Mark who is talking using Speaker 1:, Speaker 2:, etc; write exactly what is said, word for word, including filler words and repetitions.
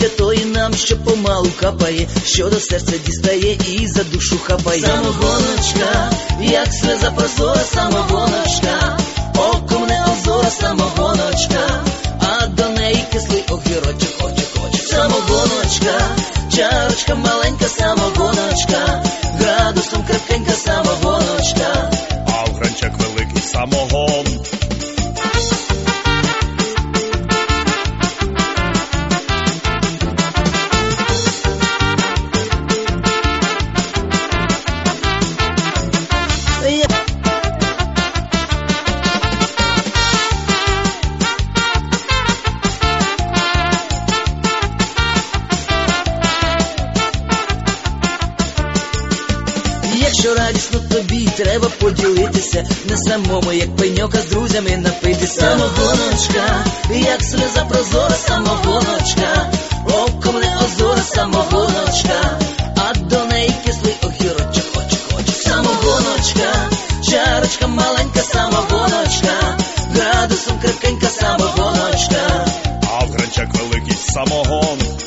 Speaker 1: святої нам, що помалу капає, що до серця дістає і за душу хапає. Самогоночка, як сльоза прозора, самогоночка, оком не озора, самогоночка, а до неї кислий огірочок, очок, очок. Самогоночка, чарочка маленька, самогоночка, градусом крепкенька, самогоночка,
Speaker 2: а в гранчах великий самогон.
Speaker 1: Якщо радісно тобі, треба поділитися, не самому, як пеньок, а з друзями напитися. Самогоночка, як сльоза прозора, самогоночка, оком не озора, самогоночка, а до неї кислий огірочок, очок, очок. Самогоночка, чарочка маленька, самогоночка, градусом крепкенька, самогоночка,
Speaker 2: а в гранчах великий самогон.